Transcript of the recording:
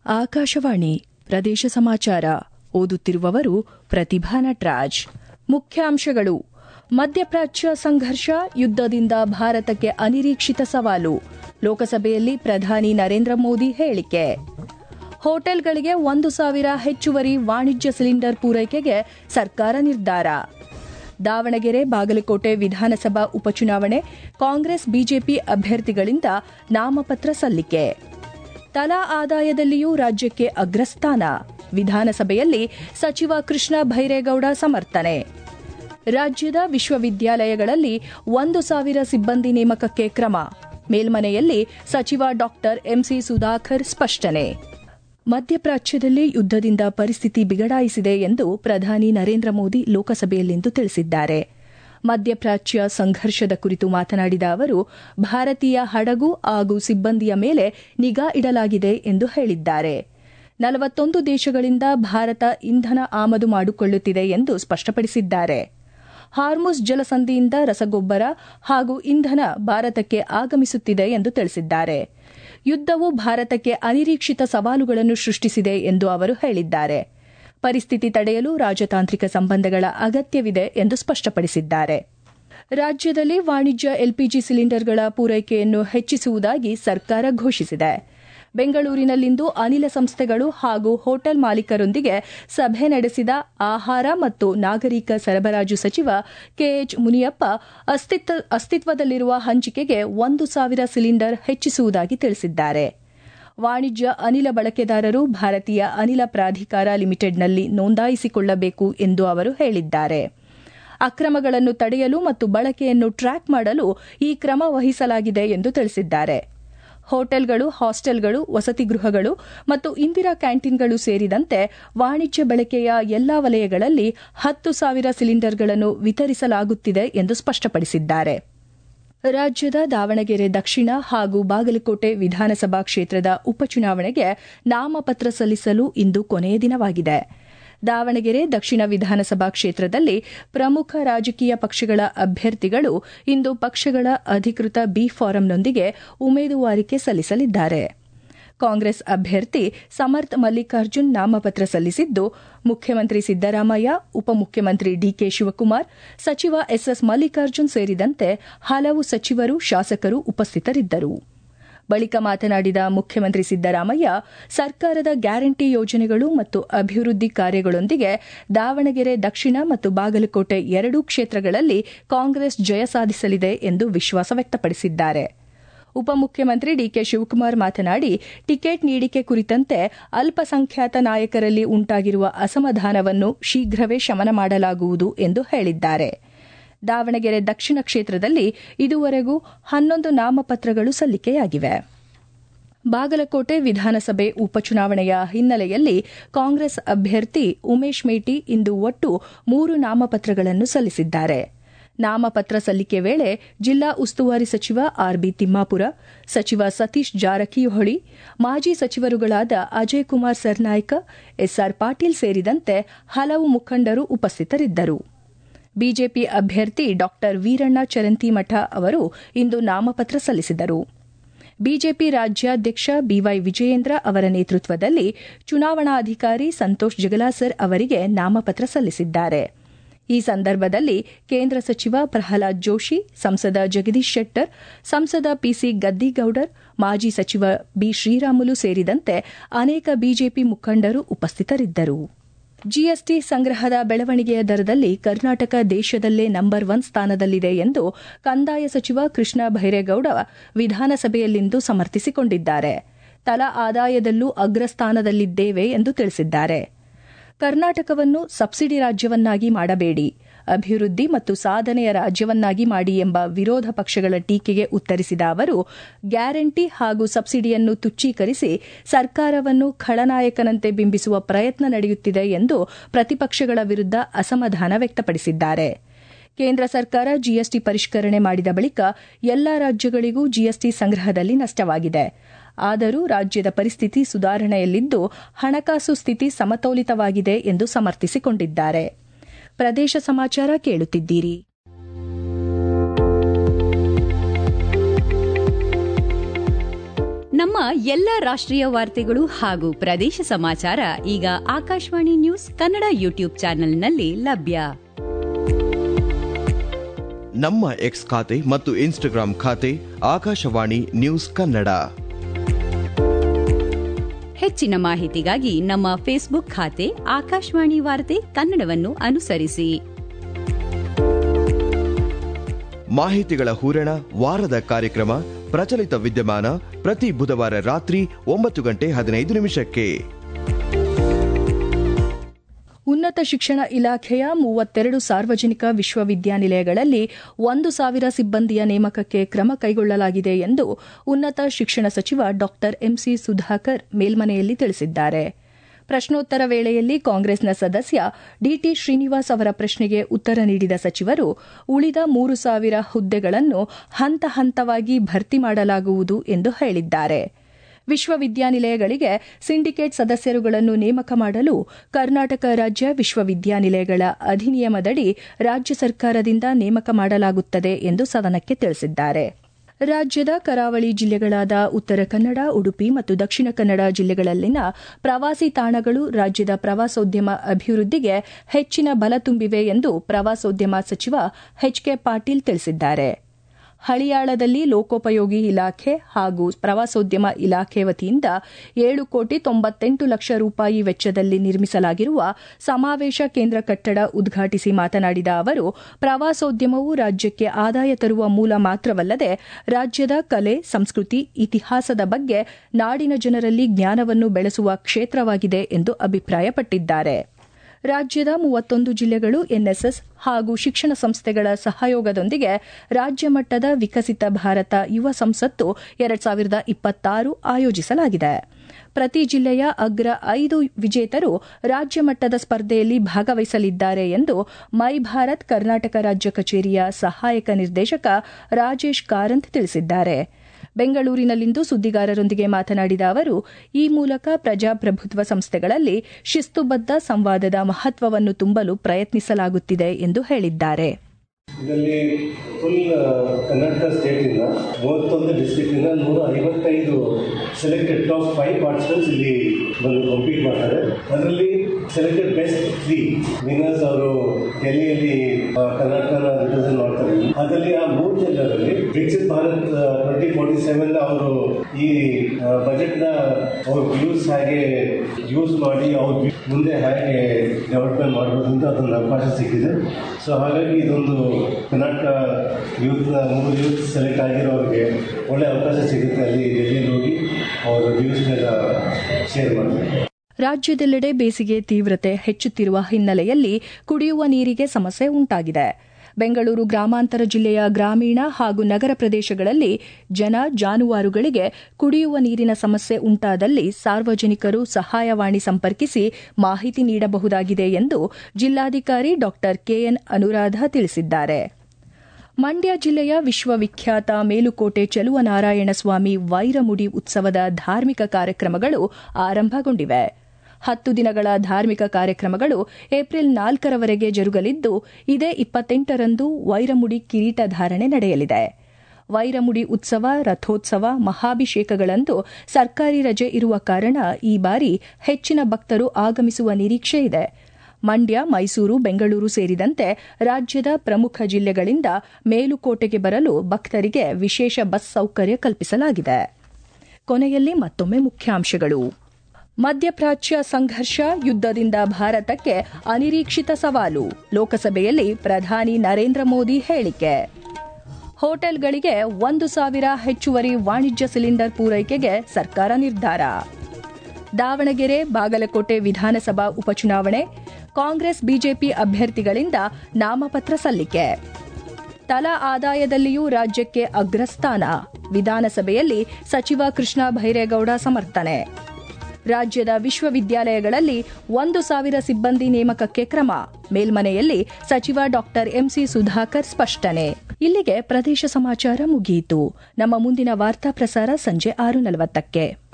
ಆಕಾಶವಾಣಿ ಪ್ರದೇಶ ಸಮಾಚಾರ ಓದುತ್ತಿರುವವರು ಪ್ರತಿಭಾ ನಟರಾಜ್. ಮುಖ್ಯಾಂಶಗಳು: ಮಧ್ಯಪ್ರಾಚ್ಯ ಸಂಘರ್ಷ, ಯುದ್ಧದಿಂದ ಭಾರತಕ್ಕೆ ಅನಿರೀಕ್ಷಿತ ಸವಾಲು. ಲೋಕಸಭೆಯಲ್ಲಿ ಪ್ರಧಾನಿ ನರೇಂದ್ರ ಮೋದಿ ಹೇಳಿಕೆ. ಹೋಟೆಲ್ಗಳಿಗೆ 1,000 ಹೆಚ್ಚುವರಿ ವಾಣಿಜ್ಯ ಸಿಲಿಂಡರ್ ಪೂರೈಕೆಗೆ ಸರ್ಕಾರ ನಿರ್ಧಾರ. ದಾವಣಗೆರೆ, ಬಾಗಲಕೋಟೆ ವಿಧಾನಸಭಾ ಉಪಚುನಾವಣೆ, ಕಾಂಗ್ರೆಸ್ ಬಿಜೆಪಿ ಅಭ್ಯರ್ಥಿಗಳಿಂದ ನಾಮಪತ್ರ ಸಲ್ಲಿಕೆ. ತಲಾ ಆದಾಯದಲ್ಲಿಯೂ ರಾಜ್ಯಕ್ಕೆ ಅಗ್ರಸ್ಥಾನ. ವಿಧಾನಸಭೆಯಲ್ಲಿ ಸಚಿವ ಕೃಷ್ಣ ಭೈರೇಗೌಡ ಸಮರ್ಥನೆ. ರಾಜ್ಯದ ವಿಶ್ವವಿದ್ಯಾಲಯಗಳಲ್ಲಿ 1,000 ಸಿಬ್ಬಂದಿ ನೇಮಕಕ್ಕೆ ಕ್ರಮ. ಮೇಲ್ಮನೆಯಲ್ಲಿ ಸಚಿವ ಡಾ ಎಂಸಿ ಸುಧಾಕರ್ ಸ್ಪಷ್ಟನೆ. ಮಧ್ಯಪ್ರಾಚ್ಯದಲ್ಲಿ ಯುದ್ಧದಿಂದ ಪರಿಸ್ಥಿತಿ ಬಿಗಡಾಯಿಸಿದೆ ಎಂದು ಪ್ರಧಾನಿ ನರೇಂದ್ರ ಮೋದಿ ಲೋಕಸಭೆಯಲ್ಲಿಂದು ತಿಳಿಸಿದ್ದಾರೆ. ಮಧ್ಯಪ್ರಾಚ್ಯ ಸಂಘರ್ಷದ ಕುರಿತು ಮಾತನಾಡಿದ ಅವರು, ಭಾರತೀಯ ಹಡಗು ಹಾಗೂ ಸಿಬ್ಬಂದಿಯ ಮೇಲೆ ನಿಗಾ ಇಡಲಾಗಿದೆ ಎಂದು ಹೇಳಿದ್ದಾರೆ. 41 ದೇಶಗಳಿಂದ ಭಾರತ ಇಂಧನ ಆಮದು ಮಾಡಿಕೊಳ್ಳುತ್ತಿದೆ ಎಂದು ಸ್ಪಷ್ಟಪಡಿಸಿದ್ದಾರೆ. ಹಾರ್ಮುಜ್ ಜಲಸಂಧಿಯಿಂದ ರಸಗೊಬ್ಬರ ಹಾಗೂ ಇಂಧನ ಭಾರತಕ್ಕೆ ಆಗಮಿಸುತ್ತಿದೆ ಎಂದು ತಿಳಿಸಿದ್ದಾರೆ. ಯುದ್ಧವು ಭಾರತಕ್ಕೆ ಅನಿರೀಕ್ಷಿತ ಸವಾಲುಗಳನ್ನು ಸೃಷ್ಟಿಸಿದೆ ಎಂದು ಅವರು ಹೇಳಿದ್ದಾರೆ. ಪರಿಸ್ಥಿತಿ ತಡೆಯಲು ರಾಜತಾಂತ್ರಿಕ ಸಂಬಂಧಗಳ ಅಗತ್ಯವಿದೆ ಎಂದು ಸ್ಪಷ್ಟಪಡಿಸಿದ್ದಾರೆ. ರಾಜ್ಯದಲ್ಲಿ ವಾಣಿಜ್ಯ ಎಲ್ಪಿಜಿ ಸಿಲಿಂಡರ್ಗಳ ಪೂರೈಕೆಯನ್ನು ಹೆಚ್ಚಿಸುವುದಾಗಿ ಸರ್ಕಾರ ಘೋಷಿಸಿದೆ. ಬೆಂಗಳೂರಿನಲ್ಲಿಂದು ಅನಿಲ ಸಂಸ್ಥೆಗಳು ಹಾಗೂ ಹೋಟೆಲ್ ಮಾಲೀಕರೊಂದಿಗೆ ಸಭೆ ನಡೆಸಿದ ಆಹಾರ ಮತ್ತು ನಾಗರಿಕ ಸರಬರಾಜು ಸಚಿವ ಕೆಎಚ್ ಮುನಿಯಪ್ಪ, ಅಸ್ತಿತ್ವದಲ್ಲಿರುವ ಹಂಚಿಕೆಗೆ 1,000 ಸಿಲಿಂಡರ್ ಹೆಚ್ಚಿಸುವುದಾಗಿ ತಿಳಿಸಿದ್ದಾರೆ. ವಾಣಿಜ್ಯ ಅನಿಲ ಬಳಕೆದಾರರು ಭಾರತೀಯ ಅನಿಲ ಪ್ರಾಧಿಕಾರ ಲಿಮಿಟೆಡ್ನಲ್ಲಿ ನೋಂದಾಯಿಸಿಕೊಳ್ಳಬೇಕು ಎಂದು ಅವರು ಹೇಳಿದ್ದಾರೆ. ಅಕ್ರಮಗಳನ್ನು ತಡೆಯಲು ಮತ್ತು ಬಳಕೆಯನ್ನು ಟ್ರ್ಯಾಕ್ ಮಾಡಲು ಈ ಕ್ರಮ ವಹಿಸಲಾಗಿದೆ ಎಂದು ತಿಳಿಸಿದ್ದಾರೆ. ಹೋಟೆಲ್ಗಳು, ಹಾಸ್ಟೆಲ್ಗಳು, ವಸತಿಗೃಹಗಳು ಮತ್ತು ಇಂದಿರಾ ಕ್ಯಾಂಟೀನ್ಗಳು ಸೇರಿದಂತೆ ವಾಣಿಜ್ಯ ಬಳಕೆಯ ಎಲ್ಲಾ ವಲಯಗಳಲ್ಲಿ 10,000 ಸಿಲಿಂಡರ್ಗಳನ್ನು ವಿತರಿಸಲಾಗುತ್ತಿದೆ ಎಂದು ಸ್ಪಷ್ಟಪಡಿಸಿದ್ದಾರೆ. ರಾಜ್ಯದ ದಾವಣಗೆರೆ ದಕ್ಷಿಣ ಹಾಗೂ ಬಾಗಲಕೋಟೆ ವಿಧಾನಸಭಾ ಕ್ಷೇತ್ರದ ಉಪಚುನಾವಣೆಗೆ ನಾಮಪತ್ರ ಸಲ್ಲಿಸಲು ಇಂದು ಕೊನೆಯ ದಿನವಾಗಿದೆ. ದಾವಣಗೆರೆ ದಕ್ಷಿಣ ವಿಧಾನಸಭಾ ಕ್ಷೇತ್ರದಲ್ಲಿ ಪ್ರಮುಖ ರಾಜಕೀಯ ಪಕ್ಷಗಳ ಅಭ್ಯರ್ಥಿಗಳು ಇಂದು ಪಕ್ಷಗಳ ಅಧಿಕೃತ ಬಿ ಫಾರಂನೊಂದಿಗೆ ಉಮೇದುವಾರಿಕೆ ಸಲ್ಲಿಸಲಿದ್ದಾರೆ. ಕಾಂಗ್ರೆಸ್ ಅಭ್ಯರ್ಥಿ ಸಮರ್ಥ್ ಮಲ್ಲಿಕಾರ್ಜುನ್ ನಾಮಪತ್ರ ಸಲ್ಲಿಸಿದ್ದು, ಮುಖ್ಯಮಂತ್ರಿ ಸಿದ್ದರಾಮಯ್ಯ, ಉಪಮುಖ್ಯಮಂತ್ರಿ ಡಿಕೆ ಶಿವಕುಮಾರ್, ಸಚಿವ ಎಸ್ಎಸ್ ಮಲ್ಲಿಕಾರ್ಜುನ್ ಸೇರಿದಂತೆ ಹಲವು ಸಚಿವರು, ಶಾಸಕರು ಉಪಸ್ಥಿತರಿದ್ದರು. ಬಳಿಕ ಮಾತನಾಡಿದ ಮುಖ್ಯಮಂತ್ರಿ ಸಿದ್ದರಾಮಯ್ಯ, ಸರ್ಕಾರದ ಗ್ಯಾರಂಟಿ ಯೋಜನೆಗಳು ಮತ್ತು ಅಭಿವೃದ್ಧಿ ಕಾರ್ಯಗಳೊಂದಿಗೆ ದಾವಣಗೆರೆ ದಕ್ಷಿಣ ಮತ್ತು ಬಾಗಲಕೋಟೆ ಎರಡೂ ಕ್ಷೇತ್ರಗಳಲ್ಲಿ ಕಾಂಗ್ರೆಸ್ ಜಯ ಸಾಧಿಸಲಿದೆ ಎಂದು ವಿಶ್ವಾಸ ವ್ಯಕ್ತಪಡಿಸಿದ್ದಾರೆ. ಉಪಮುಖ್ಯಮಂತ್ರಿ ಡಿಕೆ ಶಿವಕುಮಾರ್ ಮಾತನಾಡಿ, ಟಿಕೆಟ್ ನೀಡಿಕೆ ಕುರಿತಂತೆ ಅಲ್ಪಸಂಖ್ಯಾತ ನಾಯಕರಲ್ಲಿ ಉಂಟಾಗಿರುವ ಅಸಮಾಧಾನವನ್ನು ಶೀಘ್ರವೇ ಶಮನ ಮಾಡಲಾಗುವುದು ಎಂದು ಹೇಳಿದ್ದಾರೆ. ದಾವಣಗೆರೆ ದಕ್ಷಿಣ ಕ್ಷೇತ್ರದಲ್ಲಿ ಇದುವರೆಗೂ 11 ನಾಮಪತ್ರಗಳು ಸಲ್ಲಿಕೆಯಾಗಿವೆ. ಬಾಗಲಕೋಟೆ ವಿಧಾನಸಭೆ ಉಪಚುನಾವಣೆಯ ಹಿನ್ನೆಲೆಯಲ್ಲಿ ಕಾಂಗ್ರೆಸ್ ಅಭ್ಯರ್ಥಿ ಉಮೇಶ್ ಮೇಟಿ ಇಂದು ಒಟ್ಟು 3 ನಾಮಪತ್ರಗಳನ್ನು ಸಲ್ಲಿಸಿದ್ದಾರೆ. ನಾಮಪತ್ರ ಸಲ್ಲಿಕೆ ವೇಳೆ ಜಿಲ್ಲಾ ಉಸ್ತುವಾರಿ ಸಚಿವ ಆರ್ಬಿ ತಿಮ್ಮಾಪುರ, ಸಚಿವ ಸತೀಶ್ ಜಾರಕಿಹೊಳಿ, ಮಾಜಿ ಸಚಿವರುಗಳಾದ ಅಜಯ್ ಕುಮಾರ್ ಸರ್ನಾಯ್ಕ, ಎಸ್ಆರ್ ಪಾಟೀಲ್ ಸೇರಿದಂತೆ ಹಲವು ಮುಖಂಡರು ಉಪಸ್ಥಿತರಿದ್ದರು. ಬಿಜೆಪಿ ಅಭ್ಯರ್ಥಿ ಡಾ ವೀರಣ್ಣ ಚರಂತಿಮಠ ಅವರು ಇಂದು ನಾಮಪತ್ರ ಸಲ್ಲಿಸಿದರು. ಬಿಜೆಪಿ ರಾಜ್ಯಾಧ್ಯಕ್ಷ ಬಿವೈ ವಿಜಯೇಂದ್ರ ಅವರ ನೇತೃತ್ವದಲ್ಲಿ ಚುನಾವಣಾಧಿಕಾರಿ ಸಂತೋಷ್ ಜಗಲಾಸರ್ ಅವರಿಗೆ ನಾಮಪತ್ರ ಸಲ್ಲಿಸಿದ್ದಾರೆ. ಈ ಸಂದರ್ಭದಲ್ಲಿ ಕೇಂದ್ರ ಸಚಿವ ಪ್ರಹ್ಲಾದ್ ಜೋಶಿ, ಸಂಸದ ಜಗದೀಶ್ ಶೆಟ್ಟರ್, ಸಂಸದ ಪಿಸಿ ಗದ್ದಿಗೌಡರ್, ಮಾಜಿ ಸಚಿವ ಬಿ ಶ್ರೀರಾಮುಲು ಸೇರಿದಂತೆ ಅನೇಕ ಬಿಜೆಪಿ ಮುಖಂಡರು ಉಪಸ್ಥಿತರಿದ್ದರು. ಜಿಎಸ್ಟಿ ಸಂಗ್ರಹದ ಬೆಳವಣಿಗೆಯ ದರದಲ್ಲಿ ಕರ್ನಾಟಕ ದೇಶದಲ್ಲೇ ನಂಬರ್ 1 ಸ್ಥಾನದಲ್ಲಿದೆ ಎಂದು ಕಂದಾಯ ಸಚಿವ ಕೃಷ್ಣ ಭೈರೇಗೌಡ ವಿಧಾನಸಭೆಯಲ್ಲಿಂದು ಸಮರ್ಥಿಸಿಕೊಂಡಿದ್ದಾರೆ. ತಲಾ ಆದಾಯದಲ್ಲೂ ಅಗ್ರಸ್ಥಾನದಲ್ಲಿದ್ದೇವೆ ಎಂದು ತಿಳಿಸಿದ್ದಾರೆ. ಕರ್ನಾಟಕವನ್ನು ಸಬ್ಸಿಡಿ ರಾಜ್ಯವನ್ನಾಗಿ ಮಾಡಬೇಡಿ, ಅಭಿವೃದ್ಧಿ ಮತ್ತು ಸಾಧನೆಯ ರಾಜ್ಯವನ್ನಾಗಿ ಮಾಡಿ ಎಂಬ ವಿರೋಧ ಪಕ್ಷಗಳ ಟೀಕೆಗೆ ಉತ್ತರಿಸಿದ ಅವರು, ಗ್ಯಾರಂಟಿ ಹಾಗೂ ಸಬ್ಸಿಡಿಯನ್ನು ತುಚ್ಛೀಕರಿಸಿ ಸರ್ಕಾರವನ್ನು ಖಳನಾಯಕನಂತೆ ಬಿಂಬಿಸುವ ಪ್ರಯತ್ನ ನಡೆಯುತ್ತಿದೆ ಎಂದು ಪ್ರತಿಪಕ್ಷಗಳ ವಿರುದ್ಧ ಅಸಮಾಧಾನ ವ್ಯಕ್ತಪಡಿಸಿದ್ದಾರೆ. ಕೇಂದ್ರ ಸರ್ಕಾರ ಜಿಎಸ್ಟಿ ಪರಿಷ್ಕರಣೆ ಮಾಡಿದ ಬಳಿಕ ಎಲ್ಲಾ ರಾಜ್ಯಗಳಿಗೂ ಜಿಎಸ್ಟಿ ಸಂಗ್ರಹದಲ್ಲಿ ನಷ್ಟವಾಗಿದೆ. ಆದರೂ ರಾಜ್ಯದ ಪರಿಸ್ಥಿತಿ ಸುಧಾರಣೆಯಲ್ಲಿದ್ದು ಹಣಕಾಸು ಸ್ಥಿತಿ ಸಮತೋಲಿತವಾಗಿದೆ ಎಂದು ಸಮರ್ಥಿಸಿಕೊಂಡಿದ್ದಾರೆ. ಪ್ರದೇಶ ಸಮಾಚಾರ ಕೇಳುತ್ತಿದ್ದೀರಿ. ನಮ್ಮ ನಮ್ಮ ಎಲ್ಲ ರಾಷ್ಟ್ರೀಯ ವಾರ್ತೆಗಳು ಹಾಗೂ ಪ್ರದೇಶ ಸಮಾಚಾರ ಈಗ ಆಕಾಶವಾಣಿ ನ್ಯೂಸ್ ಕನ್ನಡ ಯೂಟ್ಯೂಬ್ ಚಾನೆಲ್ನಲ್ಲಿ ಲಭ್ಯ. ನಮ್ಮ ಎಕ್ಸ್ ಖಾತೆ ಮತ್ತು ಇನ್ಸ್ಟಾಗ್ರಾಂ ಖಾತೆ ಆಕಾಶವಾಣಿ ನ್ಯೂಸ್ ಕನ್ನಡ. ಹೆಚ್ಚಿನ ಮಾಹಿತಿಗಾಗಿ ನಮ್ಮ ಫೇಸ್ಬುಕ್ ಖಾತೆ ಆಕಾಶವಾಣಿ ವಾರ್ತೆ ಕನ್ನಡವನ್ನು ಅನುಸರಿಸಿ. ಮಾಹಿತಿಗಳ ಹೂರಣ, ವಾರದ ಕಾರ್ಯಕ್ರಮ, ಪ್ರಚಲಿತ ವಿದ್ಯಮಾನ ಪ್ರತಿ ಬುಧವಾರ ರಾತ್ರಿ 9:15 ಉನ್ನತ ಶಿಕ್ಷಣ ಇಲಾಖೆಯ 32 ಸಾರ್ವಜನಿಕ ವಿಶ್ವವಿದ್ಯಾನಿಲಯಗಳಲ್ಲಿ 1,000 ಸಿಬ್ಬಂದಿಯ ನೇಮಕಕ್ಕೆ ಕ್ರಮ ಕೈಗೊಳ್ಳಲಾಗಿದೆ ಎಂದು ಉನ್ನತ ಶಿಕ್ಷಣ ಸಚಿವ ಡಾ ಎಂಸಿ ಸುಧಾಕರ್ ಮೇಲ್ಮನೆಯಲ್ಲಿ ತಿಳಿಸಿದ್ದಾರೆ. ಪ್ರಶ್ನೋತ್ತರ ವೇಳೆಯಲ್ಲಿ ಕಾಂಗ್ರೆಸ್ನ ಸದಸ್ಯ ಡಿಟಿ ಶ್ರೀನಿವಾಸ್ ಅವರ ಪ್ರಶ್ನೆಗೆ ಉತ್ತರ ನೀಡಿದ ಸಚಿವರು, ಉಳಿದ 3,000 ಹುದ್ದೆಗಳನ್ನು ಹಂತ ಹಂತವಾಗಿ ಭರ್ತಿ ಮಾಡಲಾಗುವುದು ಎಂದು ಹೇಳಿದ್ದಾರೆ. ವಿಶ್ವವಿದ್ಯಾನಿಲಯಗಳಿಗೆ ಸಿಂಡಿಕೇಟ್ ಸದಸ್ಯರುಗಳನ್ನು ನೇಮಕ ಮಾಡಲು ಕರ್ನಾಟಕ ರಾಜ್ಯ ವಿಶ್ವವಿದ್ಯಾನಿಲಯಗಳ ಅಧಿನಿಯಮದಡಿ ರಾಜ್ಯ ಸರ್ಕಾರದಿಂದ ನೇಮಕ ಮಾಡಲಾಗುತ್ತದೆ ಎಂದು ಸದನಕ್ಕೆ ತಿಳಿಸಿದ್ದಾರೆ. ರಾಜ್ಯದ ಕರಾವಳಿ ಜಿಲ್ಲೆಗಳಾದ ಉತ್ತರ ಕನ್ನಡ, ಉಡುಪಿ ಮತ್ತು ದಕ್ಷಿಣ ಕನ್ನಡ ಜಿಲ್ಲೆಗಳಲ್ಲಿನ ಪ್ರವಾಸಿ ತಾಣಗಳು ರಾಜ್ಯದ ಪ್ರವಾಸೋದ್ಯಮ ಅಭಿವೃದ್ಧಿಗೆ ಹೆಚ್ಚಿನ ಬಲ ತುಂಬಿವೆ ಎಂದು ಪ್ರವಾಸೋದ್ಯಮ ಸಚಿವ ಎಚ್ಕೆ ಪಾಟೀಲ್ ತಿಳಿಸಿದ್ದಾರೆ. ಹಳಿಯಾಳದಲ್ಲಿ ಲೋಕೋಪಯೋಗಿ ಇಲಾಖೆ ಹಾಗೂ ಪ್ರವಾಸೋದ್ಯಮ ಇಲಾಖೆ ವತಿಯಿಂದ 7,98,00,000 ರೂಪಾಯಿ ವೆಚ್ಚದಲ್ಲಿ ನಿರ್ಮಿಸಲಾಗಿರುವ ಸಮಾವೇಶ ಕೇಂದ್ರ ಕಟ್ಟಡ ಉದ್ಘಾಟಿಸಿ ಮಾತನಾಡಿದ ಅವರು, ಪ್ರವಾಸೋದ್ಯಮವು ರಾಜ್ಯಕ್ಕೆ ಆದಾಯ ತರುವ ಮೂಲ ಮಾತ್ರವಲ್ಲದೆ ರಾಜ್ಯದ ಕಲೆ, ಸಂಸ್ಕೃತಿ, ಇತಿಹಾಸದ ಬಗ್ಗೆ ನಾಡಿನ ಜನರಲ್ಲಿ ಜ್ಞಾನವನ್ನು ಬೆಳೆಸುವ ಕ್ಷೇತ್ರವಾಗಿದೆ ಎಂದು ಅಭಿಪ್ರಾಯಪಟ್ಟಿದ್ದಾರೆ. ರಾಜ್ಯದ 31 ಜಿಲ್ಲೆಗಳು ಎನ್ಎಸ್ಎಸ್ ಹಾಗೂ ಶಿಕ್ಷಣ ಸಂಸ್ಥೆಗಳ ಸಹಯೋಗದೊಂದಿಗೆ ರಾಜ್ಯ ಮಟ್ಟದ ವಿಕಸಿತ ಭಾರತ ಯುವ ಸಂಸತ್ತು 2026 ಆಯೋಜಿಸಲಾಗಿದೆ. ಪ್ರತಿ ಜಿಲ್ಲೆಯ ಅಗ್ರ 5 ವಿಜೇತರು ರಾಜ್ಯ ಮಟ್ಟದ ಸ್ಪರ್ಧೆಯಲ್ಲಿ ಭಾಗವಹಿಸಲಿದ್ದಾರೆ ಎಂದು ಮೈ ಭಾರತ್ ಕರ್ನಾಟಕ ರಾಜ್ಯ ಕಚೇರಿಯ ಸಹಾಯಕ ನಿರ್ದೇಶಕ ರಾಜೇಶ್ ಕಾರಂತ್ ತಿಳಿಸಿದ್ದಾರೆ. ಬೆಂಗಳೂರಿನಲ್ಲಿಂದು ಸುದ್ದಿಗಾರರೊಂದಿಗೆ ಮಾತನಾಡಿದ ಅವರು, ಈ ಮೂಲಕ ಪ್ರಜಾಪ್ರಭುತ್ವ ಸಂಸ್ಥೆಗಳಲ್ಲಿ ಶಿಸ್ತುಬದ್ಧ ಸಂವಾದದ ಮಹತ್ವವನ್ನು ತುಂಬಲು ಪ್ರಯತ್ನಿಸಲಾಗುತ್ತಿದೆ ಎಂದು ಹೇಳಿದ್ದಾರೆ. ಇದರಲ್ಲಿ ಫುಲ್ ಕರ್ನಾಟಕ ಸ್ಟೇಟಿಂದ 31 ಡಿಸ್ಟ್ರಿಕ್ಟಿಂದ 155 ಸೆಲೆಕ್ಟೆಡ್ ಟಾಪ್ 5 ಪಾರ್ಟಿಸಿಪೆಂಟ್ಸ್ ಇಲ್ಲಿ ಬಂದು ಕಂಪೀಟ್ ಮಾಡ್ತಾರೆ. ಅದರಲ್ಲಿ ಸೆಲೆಕ್ಟೆಡ್ ಬೆಸ್ಟ್ 3 ವಿನ್ನರ್ಸ್ ಅವರು ಡೆಲ್ಲಿಯಲ್ಲಿ ಕರ್ನಾಟಕನ ರಿಪ್ರೆಸೆಂಟ್ ಮಾಡ್ತಾರೆ. ಅದರಲ್ಲಿ ಆ 3 ಜಿಲ್ಲೆಗಳಲ್ಲಿ ವಿಕಸಿತ್ ಭಾರತ್ 2047 ಅವರು ಈ ಬಜೆಟ್ನ ಅವ್ರ ವ್ಯೂಸ್ ಹಾಗೆ ಯೂಸ್ ಮಾಡಿ ಅವ್ರ ಮುಂದೆ ಹಾಗೆ ಡೆವಲಪ್ಮೆಂಟ್ ಮಾಡಬಹುದು ಅಂತ ಅದೊಂದು ಅವಕಾಶ ಸಿಕ್ಕಿದೆ. ಸೊ ಹಾಗಾಗಿ ಇದೊಂದು ಕರ್ನಾಟಕ ಯೂತ್ನ 3 ಯೂತ್ ಸೆಲೆಕ್ಟ್ ಆಗಿರೋರಿಗೆ ಒಳ್ಳೆ ಅವಕಾಶ ಸಿಗುತ್ತೆ. ಅಲ್ಲಿ ಡೆಲ್ಲಿಯಲ್ಲಿ ಹೋಗಿ ಅವರ ವ್ಯೂಸ್ನೆಲ್ಲ ಶೇರ್ ಮಾಡ್ತಾರೆ. ರಾಜ್ಯದೆಲ್ಲೆಡೆ ಬೇಸಿಗೆ ತೀವ್ರತೆ ಹೆಚ್ಚುತ್ತಿರುವ ಹಿನ್ನೆಲೆಯಲ್ಲಿ ಕುಡಿಯುವ ನೀರಿಗೆ ಸಮಸ್ಯೆ ಉಂಟಾಗಿದೆ. ಬೆಂಗಳೂರು ಗ್ರಾಮಾಂತರ ಜಿಲ್ಲೆಯ ಗ್ರಾಮೀಣ ಹಾಗೂ ನಗರ ಪ್ರದೇಶಗಳಲ್ಲಿ ಜಾನುವಾರುಗಳಿಗೆ ಕುಡಿಯುವ ನೀರಿನ ಸಮಸ್ಯೆ ಉಂಟಾದಲ್ಲಿ ಸಾರ್ವಜನಿಕರು ಸಹಾಯವಾಣಿ ಸಂಪರ್ಕಿಸಿ ಮಾಹಿತಿ ನೀಡಬಹುದಾಗಿದೆ ಎಂದು ಜಿಲ್ಲಾಧಿಕಾರಿ ಡಾ ಕೆಎನ್ ಅನುರಾಧ ತಿಳಿಸಿದ್ದಾರೆ. ಮಂಡ್ಯ ಜಿಲ್ಲೆಯ ವಿಶ್ವವಿಖ್ಯಾತ ಮೇಲುಕೋಟೆ ಚೆಲುವನಾರಾಯಣಸ್ವಾಮಿ ವೈರಮುಡಿ ಉತ್ಸವದ ಧಾರ್ಮಿಕ ಕಾರ್ಯಕ್ರಮಗಳು ಆರಂಭಗೊಂಡಿವೆ. 10 ದಿನಗಳ ಧಾರ್ಮಿಕ ಕಾರ್ಯಕ್ರಮಗಳು ಏಪ್ರಿಲ್ 4ರವರೆಗೆ ಜರುಗಲಿದ್ದು, ಇದೇ 28ರಂದು ವೈರಮುಡಿ ಕಿರೀಟ ಧಾರಣೆ ನಡೆಯಲಿದೆ. ವೈರಮುಡಿ ಉತ್ಸವ, ರಥೋತ್ಸವ, ಮಹಾಭಿಷೇಕಗಳಂದು ಸರ್ಕಾರಿ ರಜೆ ಇರುವ ಕಾರಣ ಈ ಬಾರಿ ಹೆಚ್ಚಿನ ಭಕ್ತರು ಆಗಮಿಸುವ ನಿರೀಕ್ಷೆ ಇದೆ. ಮಂಡ್ಯ, ಮೈಸೂರು, ಬೆಂಗಳೂರು ಸೇರಿದಂತೆ ರಾಜ್ಯದ ಪ್ರಮುಖ ಜಿಲ್ಲೆಗಳಿಂದ ಮೇಲುಕೋಟೆಗೆ ಬರಲು ಭಕ್ತರಿಗೆ ವಿಶೇಷ ಬಸ್ ಸೌಕರ್ಯ ಕಲ್ಪಿಸಲಾಗಿದೆ. ಕೊನೆಯಲ್ಲಿ ಮತ್ತೊಮ್ಮೆ ಮುಖ್ಯಾಂಶಗಳು. ಮಧ್ಯಪ್ರಾಚ್ಯ ಸಂಘರ್ಷ, ಯುದ್ಧದಿಂದ ಭಾರತಕ್ಕೆ ಅನಿರೀಕ್ಷಿತ ಸವಾಲು, ಲೋಕಸಭೆಯಲ್ಲಿ ಪ್ರಧಾನಿ ನರೇಂದ್ರ ಮೋದಿ ಹೇಳಿಕೆ. ಹೋಟೆಲ್ಗಳಿಗೆ 1,000 ಹೆಚ್ಚುವರಿ ವಾಣಿಜ್ಯ ಸಿಲಿಂಡರ್ ಪೂರೈಕೆಗೆ ಸರ್ಕಾರ ನಿರ್ಧಾರ. ದಾವಣಗೆರೆ, ಬಾಗಲಕೋಟೆ ವಿಧಾನಸಭಾ ಉಪಚುನಾವಣೆ, ಕಾಂಗ್ರೆಸ್ ಬಿಜೆಪಿ ಅಭ್ಯರ್ಥಿಗಳಿಂದ ನಾಮಪತ್ರ ಸಲ್ಲಿಕೆ. ತಲಾ ಆದಾಯದಲ್ಲಿಯೂ ರಾಜ್ಯಕ್ಕೆ ಅಗ್ರಸ್ಥಾನ, ವಿಧಾನಸಭೆಯಲ್ಲಿ ಸಚಿವ ಕೃಷ್ಣ ಭೈರೇಗೌಡ ಸಮರ್ಥನೆ. ರಾಜ್ಯದ ವಿಶ್ವವಿದ್ಯಾಲಯಗಳಲ್ಲಿ 1,000 ಸಿಬ್ಬಂದಿ ನೇಮಕಕ್ಕೆ ಕ್ರಮ, ಮೇಲ್ಮನೆಯಲ್ಲಿ ಸಚಿವ ಡಾ ಎಂಸಿ ಸುಧಾಕರ್ ಸ್ಪಷ್ಟನೆ. ಇಲ್ಲಿಗೆ ಪ್ರದೇಶ ಸಮಾಚಾರ ಮುಗಿಯಿತು. ನಮ್ಮ ಮುಂದಿನ ವಾರ್ತಾ ಪ್ರಸಾರ ಸಂಜೆ 6:40ಕ್ಕೆ.